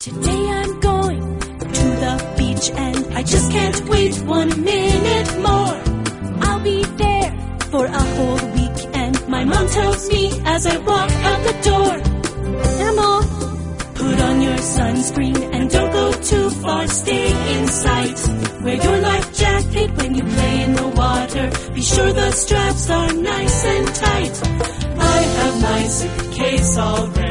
Today I'm going to the beach and I just can't wait 1 minute more. I'll be there for a whole week and my mom tells me as I walk out the door, Emma, put on your sunscreen and don't go too far, stay in sight. Wear your life jacket when you play in the water. Be sure the straps are nice and tight. I have my suitcase all ready.